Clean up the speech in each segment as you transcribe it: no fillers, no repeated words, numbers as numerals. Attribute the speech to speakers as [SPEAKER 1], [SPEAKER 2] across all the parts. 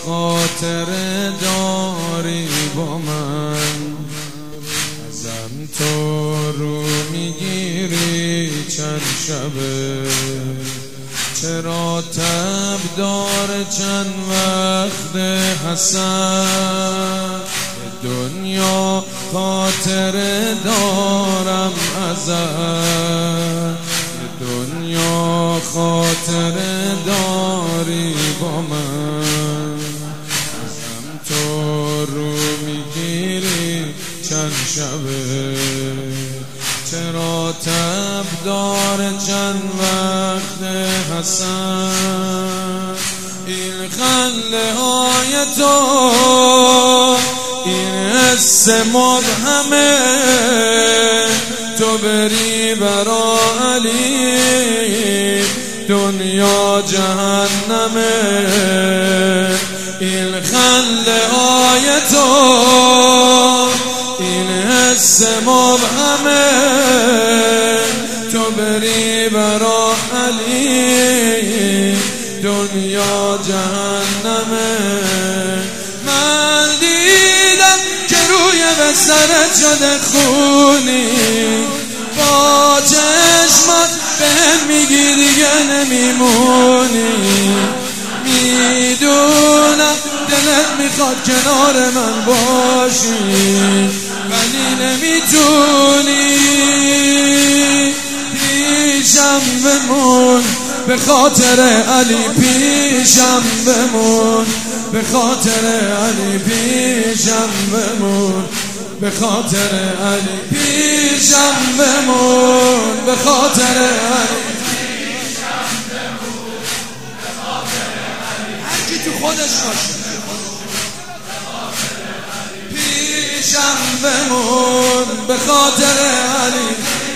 [SPEAKER 1] خاطره داری با من، ازم تو رو میگیری چند شبه، چرا تب داره چند وقت حسن، دنیا خاطره دارم ازت، دنیا خاطره داری با من، ازم تو رو میگیری چند شبه، چرا تب داره چند وقت حسن، این خنده های تو، این حس مبهمه، تو بری برا علی دنیا جهنمه، این خنده های تو، این حس مبهمه، تو بری برا علی دنیا جهنمه، من دیدم که روی بسترت شده خونی، با چشمات بهم میگی دیگه نمیمونی، میدونم دلت میخواد کنار من باشی ولی نمیتونی، پیشم بمون به خاطر علی، پیشم بمون به خاطر علی، پیشم بمون به خاطر علی، پیشم بمون به خاطر علی، پیشم بمون به خاطر علی، هر کی تو خودش باشه، پیشم بمون به خاطر علی،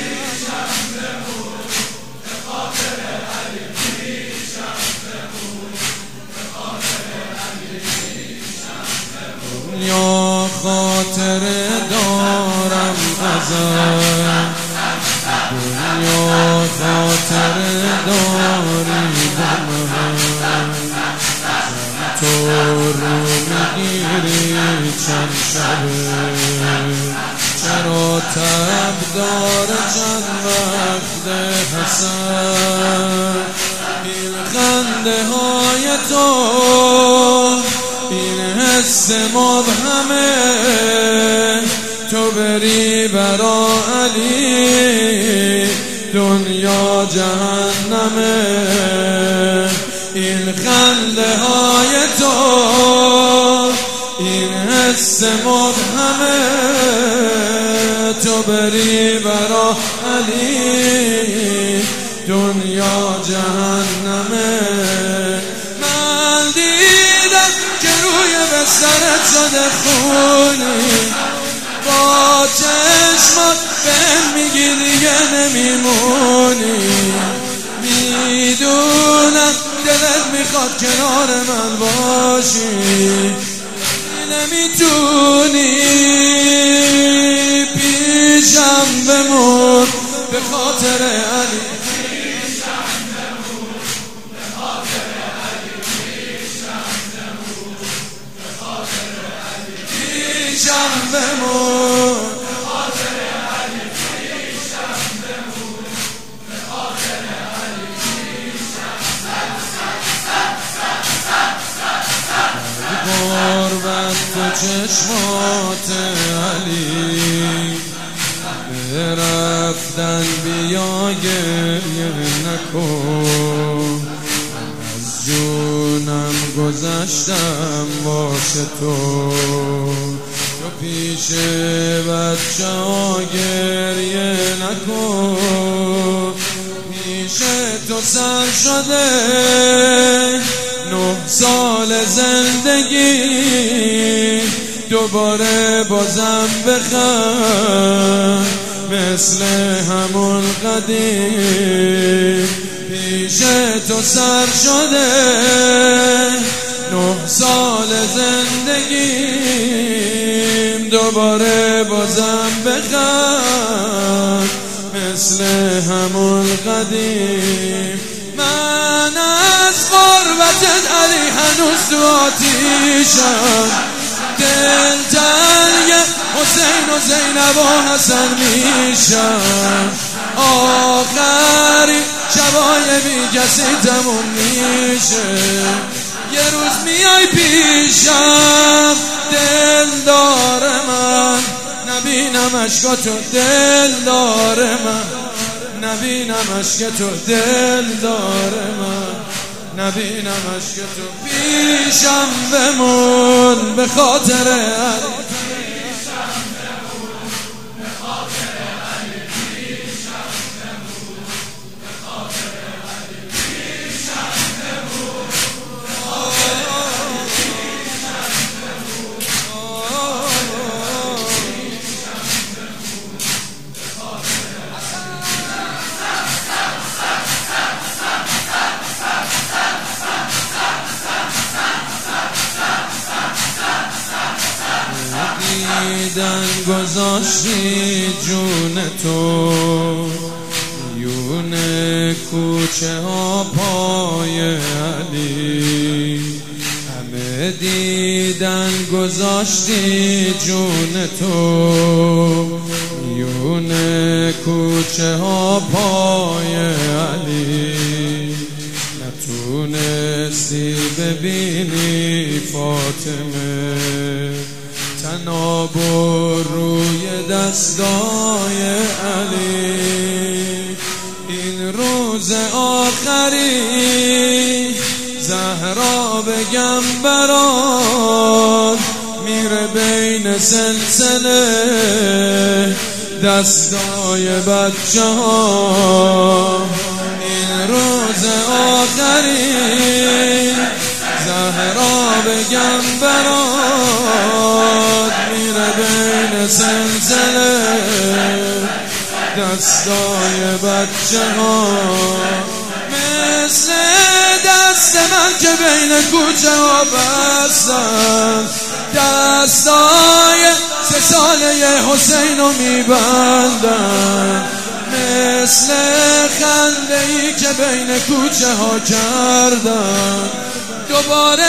[SPEAKER 1] دنیا خاطره دارم ازت، دنیا خاطره داری با من، تو رو میگیری چند شبه، چرا تب داره چند وقت حسن، این خنده های تو، این حس مبهمه، تو بری برا علی دنیا جهنمه، این خنده های تو، این حس مبهمه، تو بری برا علی دنیا جهنمه، من دیدم که روی بسترت شده خونی، با چشمات بهم میگی دیگه نمیمونی، میدونم دلت میخواد کنار من باشی نمیتونی، پیشم بمون به خاطر علی، پیشم بمون به خاطر علی، پیشم بمون به خاطر علی، قربت تو چشمات علی، رفتن بیا گریه نکن، از جونم گذشتم واسه تو پیش بچه ها گریه نکن، پیش تو سر شده 9 سال زندگی، دوباره بازم بخند مثل همون قدیم، پیش تو سر شده 9 سال زندگیم، دوباره بازم بخند مثل همون قدیم، من از غربت محمد علی هنوز تو آتیشم، دل تنگ حسین و زینب و حسن میشم، آخری شبای بی کسی تموم میشه، یه روز میای پیشم دل دار من، نبینم اشکاتو دل دار من، نبینم اشکاتو دل دار من، نبینم اشکاتو پیشم بمون به خاطر علی، دیدن گذاشتی جون تو، یون کوچه ها پای علی، همه دیدن گذاشتی جون تو، یون کوچه ها پای علی، نتونستی ببینی فاطمه تناب روی دستای علی، این روز آخری زهرا بگم برات، میره بین سلسله دستای بچه ها، این روز آخری زهرا بگم برات، میره بین سلسله دستای بچه ها، مثل دست من که بین کوچه ها بستن، دستای 3 ساله حسین رو میبندن، مثل خنده‌ای که بین کوچه ها کردن، دوباره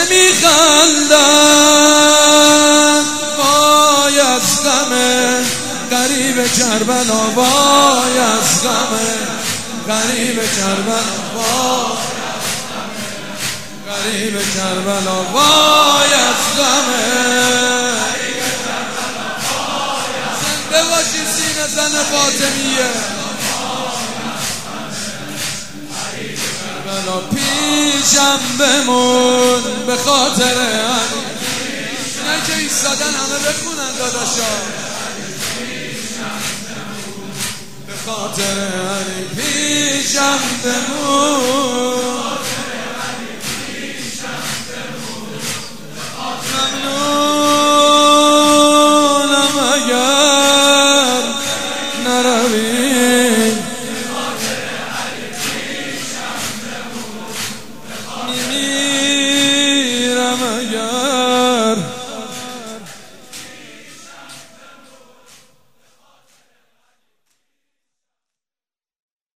[SPEAKER 1] میخندن، وای از غمه غریب کربلا، وای از غمه غریب کربلا، غریب کربلا، وای از غمه، زنده باشی سینه زن فاطمیه، کربلا پیشم بمون به خاطر علی، اینایی که ایستادن همه بخونن داداشا، به خاطر علی پیشم بمون.